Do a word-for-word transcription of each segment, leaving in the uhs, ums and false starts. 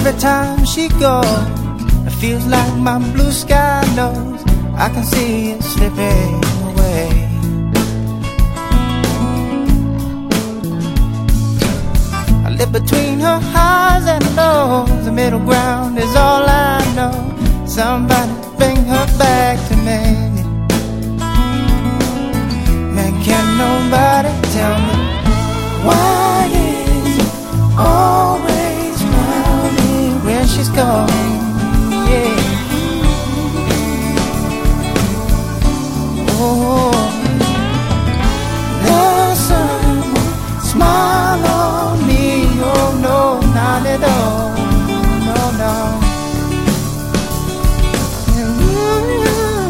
every time she goes, it feels like my blue sky knows I can see it slipping away. I live between her highs and lows. The middle ground is all I know. Somebody bring her back to me. Man, can nobody tell me why is it always cloudy when she's gone? Yeah. Oh, the sun smile on me. Oh no, not at all. No, no. Mm-hmm.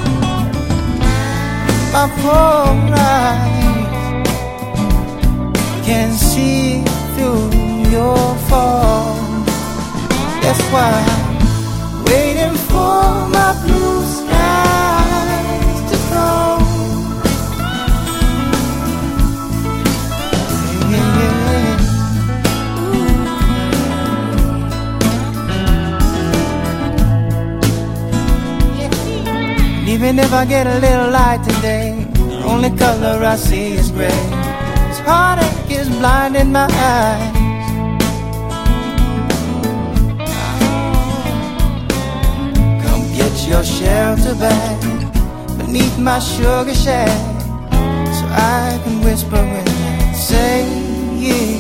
My poor eyes can see through your fall. That's why I'm waiting for my blue skies to come. Yeah, yeah. Yeah. Even if I get a little light today, the only color I see is gray. This heartache is blinding my eyes. Your shelter back beneath my sugar shack, so I can whisper when I say yeah.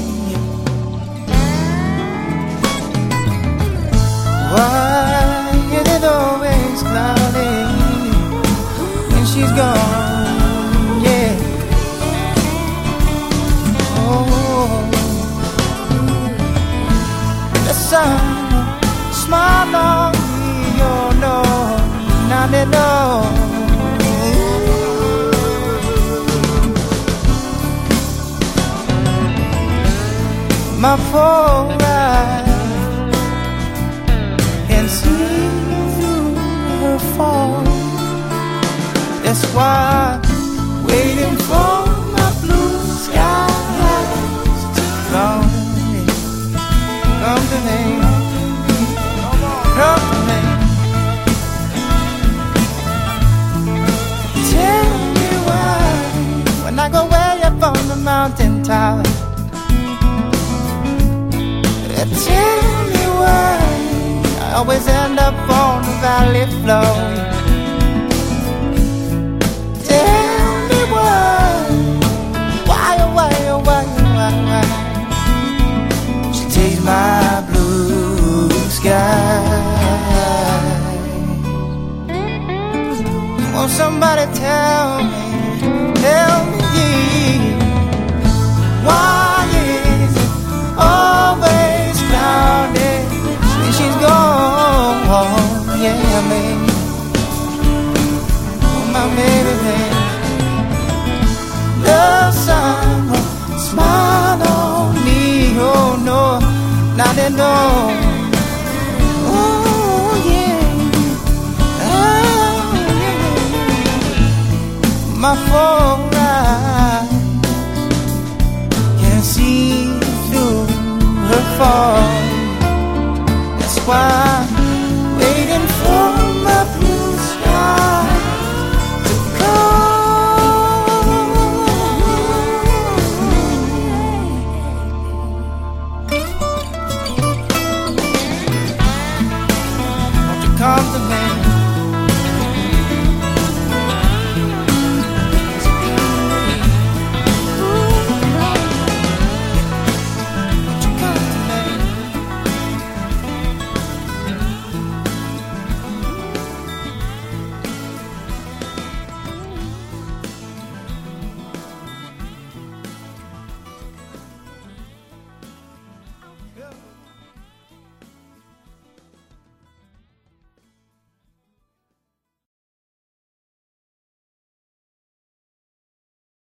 Why is it always cloudy when she's gone? Yeah. Oh, the sun smile on me, oh no. Now they know my poor eyes can see through her fall. That's why I'm waiting for my blue skies to come. Come to me, come to me. I go way up on the mountain top. Tell me why I always end up on the valley floor. Tell me why, why, oh why, oh why, oh why, why she takes my blue sky. Won't somebody tell me, tell me, why is it always cloudy when she's gone? Yeah, baby, oh my baby, baby. The sun will smile on me, oh no, now they know. Oh yeah, oh yeah. My poor eyes can see